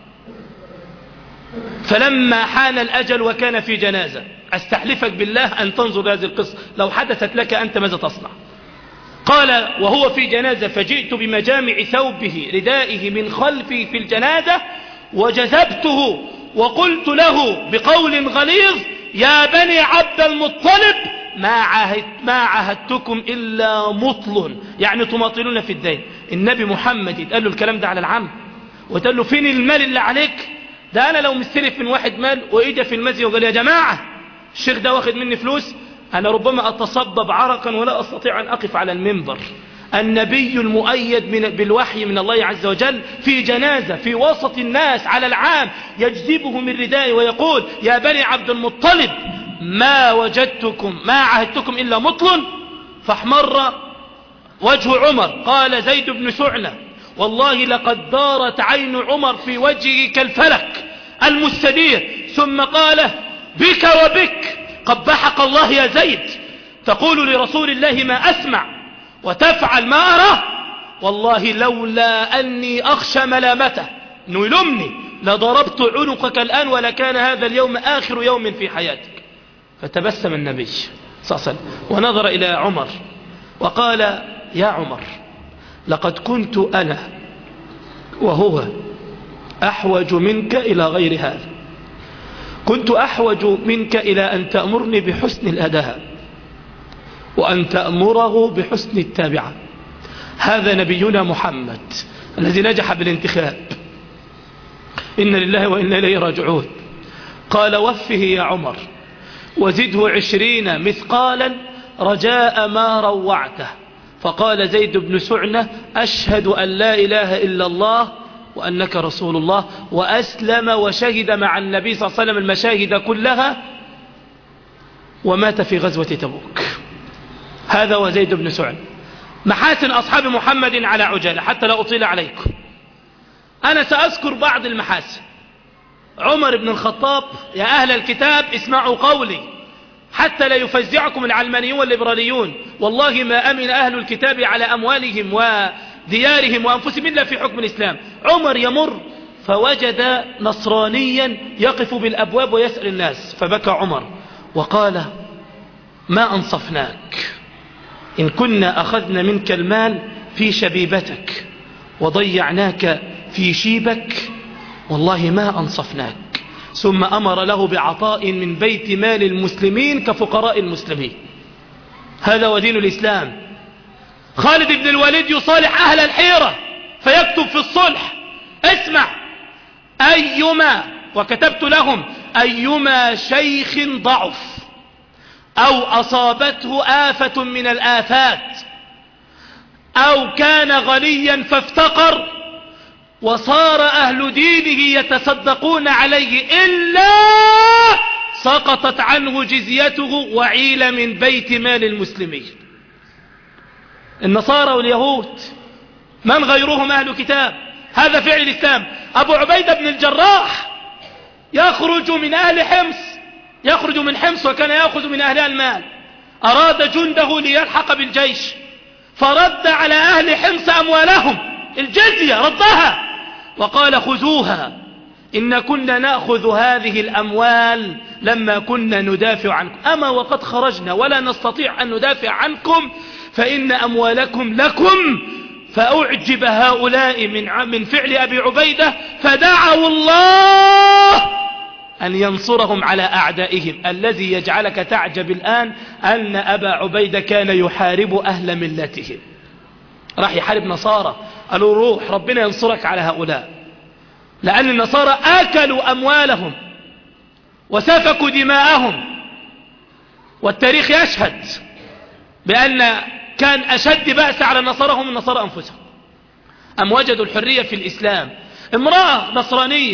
فلما حان الأجل وكان في جنازة أستحلفك بالله أن تنظر هذه القصة، لو حدثت لك أنت ماذا تصنع؟ قال وهو في جنازة فجئت بمجامع ثوبه ردائه من خلفي في الجنازة وجذبته وقلت له بقول غليظ: يا بني عبد المطلب ما عهدتكم إلا مطل، يعني تماطلون في الدين. النبي محمد يتقال له الكلام ده على العام، وتقال له فين المال اللي عليك؟ ده أنا لو مستلف من واحد مال وإجا في المسجد وقال يا جماعة الشيخ ده واخد مني فلوس، أنا ربما أتصبب عرقا ولا أستطيع أن أقف على المنبر. النبي المؤيد بالوحي من الله عز وجل في جنازة في وسط الناس على العام يجذبه من ردائه ويقول: يا بني عبد المطلب ما عهدتكم إلا مطل. فاحمر وجه عمر. قال زيد بن سعنة: والله لقد دارت عين عمر في وجهه كالفلك المستدير، ثم قال: بك وبك قبحك الله يا زيد، تقول لرسول الله ما أسمع وتفعل ما أرى، والله لولا أني أخشى ملامته أنه يلومني لضربت عنقك الآن ولكان هذا اليوم آخر يوم في حياتك. فتبسم النبي صلى الله عليه وسلم ونظر إلى عمر وقال: يا عمر، لقد كنت أنا وهو أحوج منك إلى غير هذا، كنت أحوج منك إلى أن تأمرني بحسن الأداء وأن تأمره بحسن التابعة. هذا نبينا محمد الذي نجح بالانتخاب، إن لله وإنا إليه راجعون. قال: وفه يا عمر وزده 20 مثقالا رجاء ما روعته. فقال زيد بن سعنة: أشهد أن لا إله إلا الله وأنك رسول الله، وأسلم وشهد مع النبي صلى الله عليه وسلم المشاهد كلها، ومات في غزوة تبوك. هذا وزيد بن سعنة. محاسن أصحاب محمد على عجالة حتى لا أطيل عليكم. أنا سأذكر بعض المحاسن. عمر بن الخطاب: يا أهل الكتاب اسمعوا قولي حتى لا يفزعكم العلمانيون والليبراليون، والله ما أمن أهل الكتاب على أموالهم وديارهم وأنفسهم إلا في حكم الإسلام. عمر يمر فوجد نصرانيا يقف بالأبواب ويسأل الناس، فبكى عمر وقال: ما أنصفناك إن كنا أخذنا منك المال في شبيبتك وضيعناك في شيبك، والله ما أنصفناك. ثم أمر له بعطاء من بيت مال المسلمين كفقراء المسلمين. هذا ودين الإسلام. خالد بن الوليد يصالح أهل الحيرة فيكتب في الصلح: اسمع، أيما، وكتبت لهم: أيما شيخ ضعف أو أصابته آفة من الآفات أو كان غنيا فافتقر وصار أهل دينه يتصدقون عليه إلا سقطت عنه جزيته وعيل من بيت مال المسلمين. النصارى واليهود من غيرهم أهل كتاب. هذا فعل الإسلام. أبو عبيدة بن الجراح يخرج من أهل حمص، يخرج من حمص وكان يأخذ من أهلها المال، أراد جنده ليلحق بالجيش فرد على أهل حمص أموالهم، الجزية ردها وقال: خذوها، إن كنا نأخذ هذه الأموال لما كنا ندافع عنكم، أما وقد خرجنا ولا نستطيع أن ندافع عنكم فإن أموالكم لكم. فأعجب هؤلاء من فعل أبي عبيدة فدعوا الله أن ينصرهم على أعدائهم. الذي يجعلك تعجب الآن أن أبا عبيدة كان يحارب أهل ملتهم، راح يحارب نصارى، قالوا روح ربنا ينصرك على هؤلاء، لأن النصارى آكلوا أموالهم وسفكوا دماءهم، والتاريخ يشهد بأن كان أشد بأس على النصارى هم النصارى أنفسهم. أم وجدوا الحرية في الإسلام. امرأة نصرانية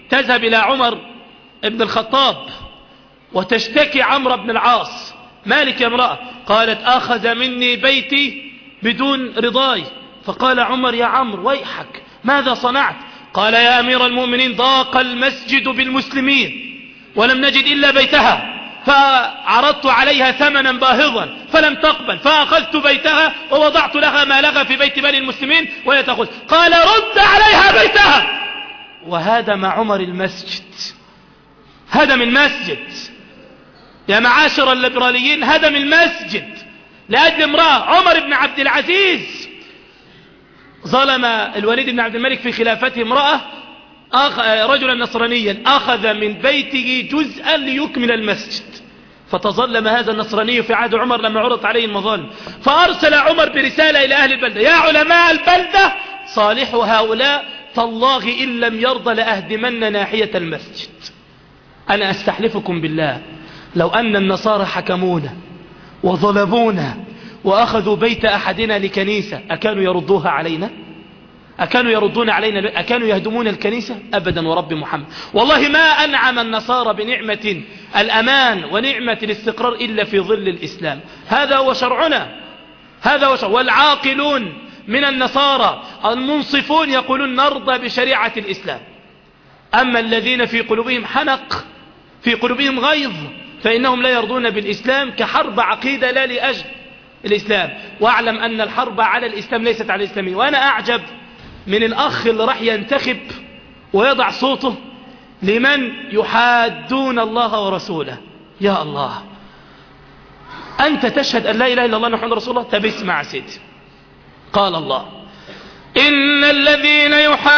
تذهب إلى عمر بن الخطاب وتشتكي عمرو بن العاص: مالك يا امرأة؟ قالت: أخذ مني بيتي بدون رضاي. فقال عمر: يا عمرو ويحك، ماذا صنعت؟ قال: يا أمير المؤمنين، ضاق المسجد بالمسلمين ولم نجد إلا بيتها، فعرضت عليها ثمنا باهظا فلم تقبل، فأخذت بيتها ووضعت لها ما لغى في بيت بني المسلمين وهي تأخذ. قال: رد عليها بيتها. وهدم عمر المسجد، هدم المسجد يا معاشر الليبراليين، هدم المسجد لأجل امرأة. عمر بن عبد العزيز ظلم الوليد بن عبد الملك في خلافته امرأة، رجلا نصرانيا، أخذ من بيته جزءا ليكمل المسجد، فتظلم هذا النصراني في عهد عمر لما عرضت عليه المظالم، فأرسل عمر برسالة إلى أهل البلدة: يا علماء البلدة، صالحوا هؤلاء، تالله إن لم يرضى لأهدمن ناحية المسجد. أنا أستحلفكم بالله لو أن النصارى حكمونا وظلمونا وأخذوا بيت أحدنا لكنيسة، أكانوا يردوها علينا؟ أكانوا يردون علينا؟ أكانوا يهدمون الكنيسة؟ أبدا ورب محمد. والله ما أنعم النصارى بنعمة الأمان ونعمة الاستقرار إلا في ظل الإسلام. هذا هو شرعنا، هذا هو شرع. والعاقلون من النصارى المنصفون يقولون نرضى بشريعة الإسلام. أما الذين في قلوبهم حنق، في قلوبهم غيظ، فإنهم لا يرضون بالإسلام، كحرب عقيدة لا لأجل الإسلام. واعلم أن الحرب على الإسلام ليست على الإسلاميين. وأنا أعجب من الأخ اللي راح ينتخب ويضع صوته لمن يحادون الله ورسوله. يا الله، أنت تشهد أن لا إله إلا الله محمد رسول الله؟ طب اسمع سيدي، قال الله: إن الذين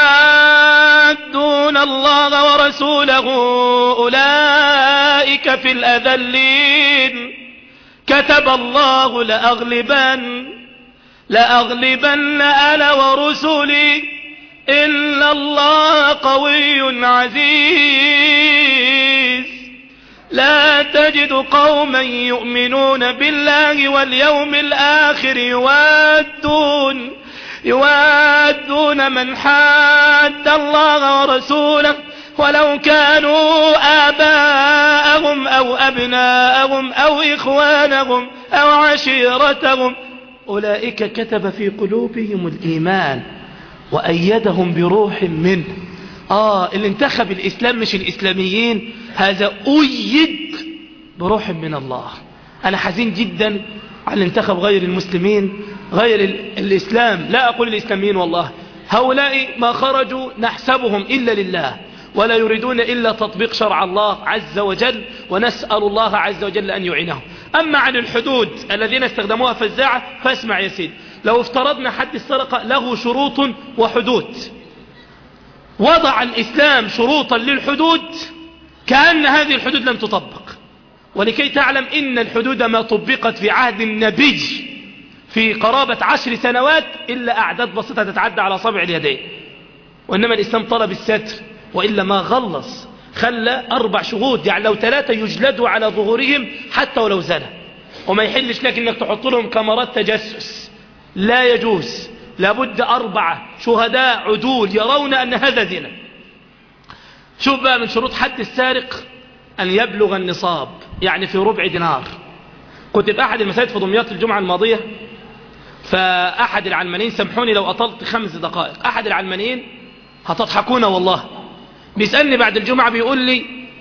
يحادون الله ورسوله أولئك في الأذلين، كتب الله لأغلبن أنا ورسلي إن الله قوي عزيز. لا تجد قوما يؤمنون بالله واليوم الآخر يوادون من حاد الله ورسوله ولو كانوا آباءهم أو أبناءهم أو إخوانهم أو عشيرتهم أولئك كتب في قلوبهم الإيمان وأيدهم بروح منه. اللي انتخب الإسلام مش الإسلاميين، هذا أيد بروح من الله. أنا حزين جدا على اللي انتخب غير المسلمين، غير الإسلام. لا أقول الإسلاميين والله، هؤلاء ما خرجوا نحسبهم إلا لله، ولا يريدون إلا تطبيق شرع الله عز وجل، ونسأل الله عز وجل أن يعينهم. أما عن الحدود الذين استخدموها فزاعة، فاسمع يا سيدي، لو افترضنا حد السرقة له شروط وحدود، وضع الإسلام شروطا للحدود كأن هذه الحدود لم تطبق. ولكي تعلم إن الحدود ما طبقت في عهد النبي في قرابة 10 سنوات إلا أعداد بسيطة تتعدى على صابع اليدين، وإنما الإسلام طلب الستر، وإلا ما غلص، خلى 4 شهود، يعني لو 3 يجلدوا على ظهورهم حتى ولو زنى. وما يحلش لك إنك تحط لهم كاميرات تجسس، لا يجوز، لابد 4 شهداء عدول يرون أن هذا زنا. شوف بقى من شروط حد السارق أن يبلغ النصاب، يعني في ربع دينار. كنت في أحد المساجد في دمياط الجمعة الماضية، فأحد العلمانيين، سامحوني لو أطلت 5 دقائق، أحد العلمانيين هتضحكون والله، بيسألني بعد الجمعة بيقول لي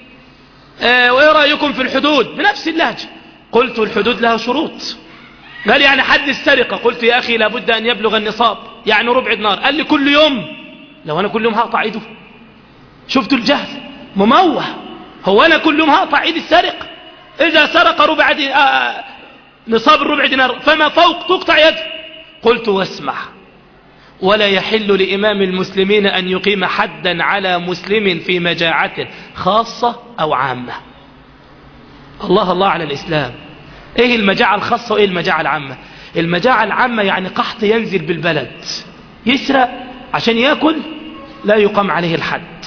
وإيه رأيكم في الحدود بنفس اللهجة؟ قلت الحدود لها شروط. قال يعني حد السرقة؟ قلت يا أخي لابد أن يبلغ النصاب، يعني ربع دينار. قال لي كل يوم؟ لو أنا كل يوم هقطع ايده؟ شفتوا الجهل مموه. هو أنا كل يوم هقطع ايد السرق؟ إذا سرق نصاب الربع دينار فما فوق تقطع يده. قلت واسمع، ولا يحل لإمام المسلمين أن يقيم حدا على مسلم في مجاعته خاصة أو عامة. الله الله على الإسلام. إيه المجاعة الخاصة وإيه المجاعة العامة؟ المجاعة العامة يعني قحط ينزل بالبلد، يسرق عشان يأكل، لا يقام عليه الحد.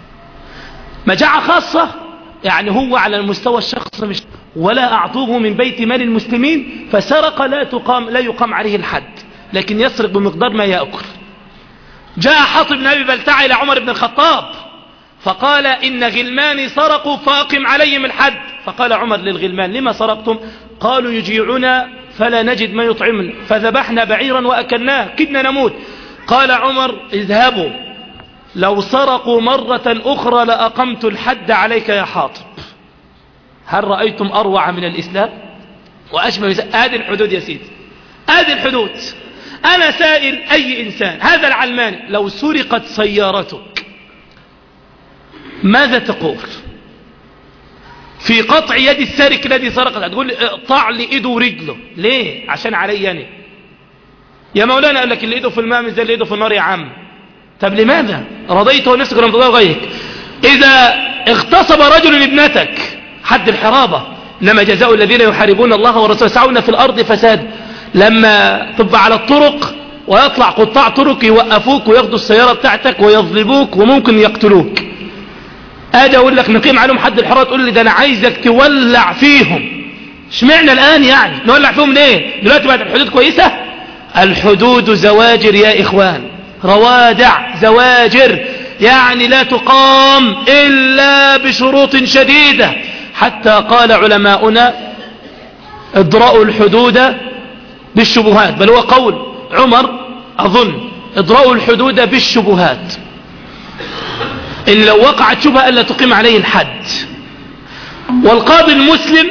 مجاعة خاصة يعني هو على المستوى الشخصي مش، ولا أعطوه من بيت مال المسلمين فسرق، لا يقام عليه الحد، لكن يسرق بمقدار ما يأكل. جاء حاطب بن أبي بلتعة إلى عمر بن الخطاب فقال إن غلماني سرقوا فأقم عليهم الحد. فقال عمر للغلمان لما سرقتم؟ قالوا يجيعنا فلا نجد ما يطعمنا فذبحنا بعيرا وأكلناه كدنا نموت. قال عمر اذهبوا لو سرقوا مرة أخرى لأقمت الحد عليك يا حاطب. هل رأيتم أروع من الإسلام وأشبه؟ هذه الحدود يا سيدي، هذه الحدود. أنا سائل أي إنسان، هذا العلماني لو سرقت سيارتك ماذا تقول في قطع يد السارق الذي سرقها؟ تقول لي اقطع لي ايده ورجله. ليه؟ عشان علي أنا يا مولانا. قال لك اللي ايده في الماء مش زي اللي ايده في النار يا عم. طب لماذا رضيته نفسك ولم ترضى غيرك؟ إذا اغتصب رجل ابنتك حد الحرابة، إنما جزاء الذين يحاربون الله ورسوله يسعون في الأرض فساد. لما تبقى على الطرق ويطلع قطاع طرق يوقفوك وياخدوا السيارة بتاعتك ويظلموك وممكن يقتلوك، اجي اقول لك نقيم عليهم حد الحرابة تقول لي ده انا عايزك تولع فيهم. اشمعنى الآن يعني نولع فيهم ليه؟ دلوقتي بعد الحدود كويسة. الحدود زواجر يا إخوان، روادع زواجر، يعني لا تقام إلا بشروط شديدة. حتى قال علماؤنا اضرأوا الحدود بالشبهات، بل هو قول عمر أظن اضرأوا الحدود بالشبهات. إن لو وقعت شبهة ألا تقيم عليه الحد. والقاضي المسلم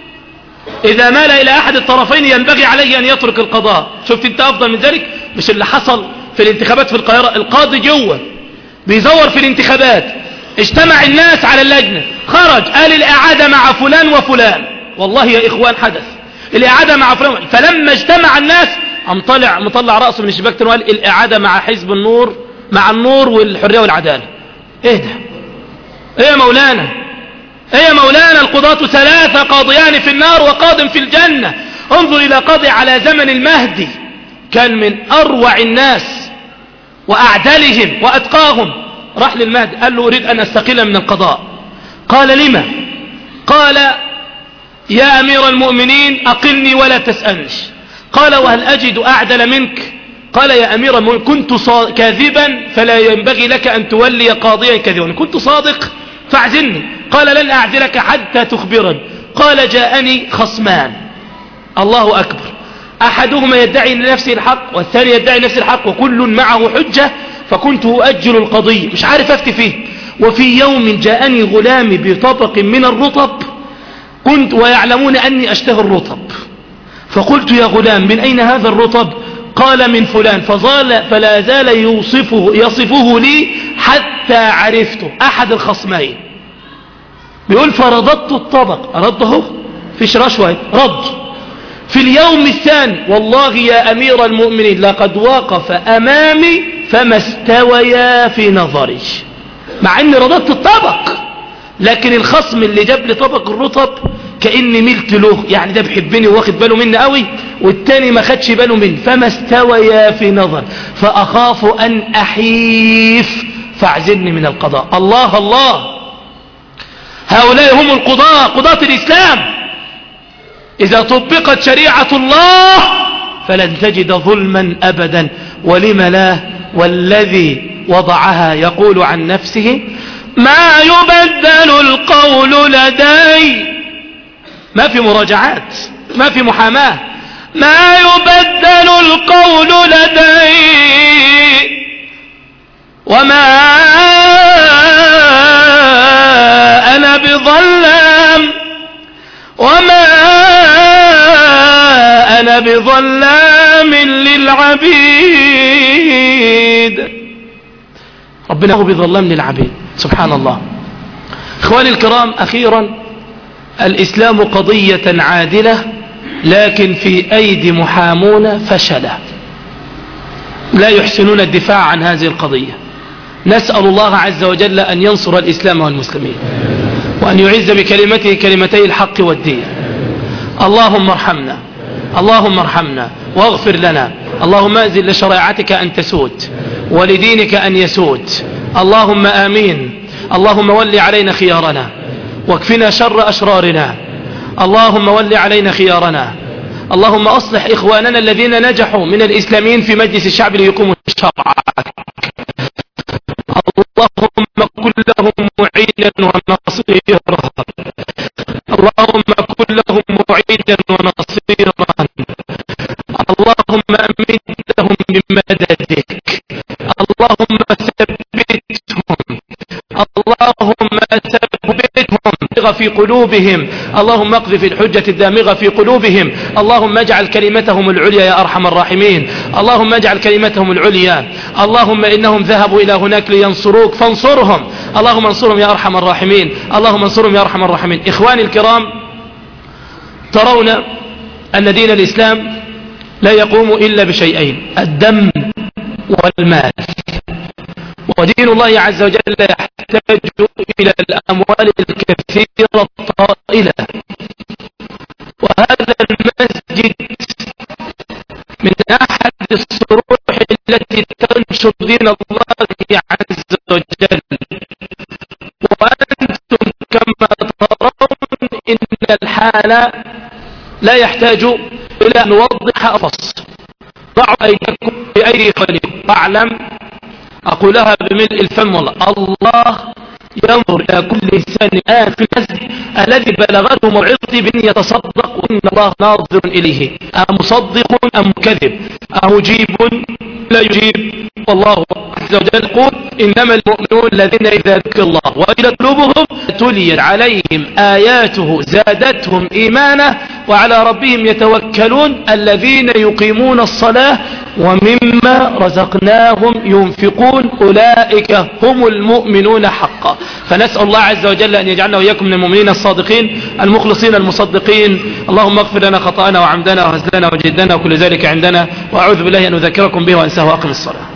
إذا مال إلى أحد الطرفين ينبغي عليه أن يترك القضاء. شفت أنت أفضل من ذلك؟ مش اللي حصل في الانتخابات في القاهرة، القاضي جوه بيزور في الانتخابات، اجتمع الناس على اللجنة، خرج قال الإعادة مع فلان وفلان. والله يا إخوان حدث الإعادة مع فلان، فلما اجتمع الناس قام مطلع رأسه من الشباك وقال الإعادة مع حزب النور، مع النور والحرية والعدالة. ايه ده؟ ايه يا مولانا؟ ايه يا مولانا؟ القضاة ثلاثة، قاضيان في النار وقاض في الجنة. انظر إلى قاضي على زمن المهدي كان من أروع الناس وأعدلهم وأتقاهم، راح للمهدي قال له أريد أن أستقيل من القضاء. قال لما؟ قال يا أمير المؤمنين أقلني ولا تسألني. قال وهل أجد أعدل منك؟ قال يا أمير المؤمنين كنت كاذبا فلا ينبغي لك أن تولي قاضيا كذبا، كنت صادق فاعزلني. قال لن أعزلك حتى تخبرني. قال جاءني خصمان، الله أكبر، أحدهما يدعي لنفسه الحق والثاني يدعي لنفسه الحق وكل معه حجة، فكنت أؤجل القضية مش عارف أفتي فيه. وفي يوم جاءني غلامي بطبق من الرطب كنت ويعلمون أني أشتهي الرطب، فقلت يا غلام من أين هذا الرطب؟ قال من فلان، فلا زال يصفه لي حتى عرفته. أحد الخصمين بيقول فرضت الطبق، رده فيش رشوة، رد. في اليوم الثاني والله يا أمير المؤمنين لقد وقف أمامي فما استويا في نظري، مع أني رضت الطبق، لكن الخصم اللي جاب لي طبق الرطب كأني ملت له، يعني ده بيحبني واخد باله مني قوي والتاني ما خدش باله مني، فما استويا في نظر فأخاف أن أحيف فاعزلني من القضاء. الله الله، هؤلاء هم القضاة، قضاة الإسلام. إذا طبقت شريعة الله فلن تجد ظلما أبدا. ولم لا؟ والذي وضعها يقول عن نفسه ما يبدل القول لدي. ما في مراجعات، ما في محاماة، ما يبدل القول لدي وما أنا بظلام، وما أنا بظلام للعبيد. ربنا هو بظلام للعبيد، سبحان الله. إخواني الكرام، أخيرا الإسلام قضية عادلة لكن في أيدي محامون فشلة لا يحسنون الدفاع عن هذه القضية. نسأل الله عز وجل أن ينصر الإسلام والمسلمين وأن يعز بكلمته كلمتي الحق والدين. اللهم ارحمنا، اللهم ارحمنا واغفر لنا. اللهم أذن لشريعتك أن تسود ولدينك أن يسود. اللهم آمين. اللهم ول علينا خيارنا واكفنا شر أشرارنا. اللهم ول علينا خيارنا. اللهم أصلح إخواننا الذين نجحوا من الإسلاميين في مجلس الشعب ليقوموا شرعك. اللهم كن لهم معينا ونصيرا، اللهم كن لهم معينا ونصيرا، اللهم أمدهم بمددك، اللهم ثبتهم، اللهم ثبتهم في قلوبهم، اللهم اقذف الحجة الدامغة في قلوبهم، اللهم اجعل كلمتهم العليا يا أرحم الراحمين، اللهم اجعل كلمتهم العليا، اللهم إنهم ذهبوا إلى هناك لينصروك فانصرهم، اللهم انصرهم يا أرحم الراحمين، اللهم انصرهم يا أرحم الراحمين. إخواني الكرام، ترون أن دين الإسلام لا يقوم إلا بشيئين: الدم والمال، ودين الله عز وجل يحتاج إلى الأموال الكثيرة الطائلة، وهذا المسجد من أحد الصروح التي تنشر دين الله عز وجل، وأنتم كما ترون إن الحال لا يحتاج إلى أن نوضح أفص. ضعوا أيديكم بأيدي إخوانكم، أعلم أقولها بملء الفم والله، الله ينظر إلى كل إنسان الآن في المسجد الذي بلغته موعظتي بأن يتصدق، وإن الله ناظر إليه، أمصدق أم كذب، أمجيب لا يجيب. والله عز وجل يقول: إنما المؤمنون الذين إذا ذكر الله وإذا قلوبهم تليت عليهم آياته زادتهم إيمانا وعلى ربهم يتوكلون الذين يقيمون الصلاة ومما رزقناهم ينفقون أولئك هم المؤمنون حقا. فنسأل الله عز وجل أن يجعلنا وإياكم من المؤمنين الصادقين المخلصين المصدقين. اللهم اغفر لنا خطأنا وعمدنا وهزلنا وجدنا وكل ذلك عندنا، وأعوذ بالله أن أذكركم به وأنساه وأقم الصلاة.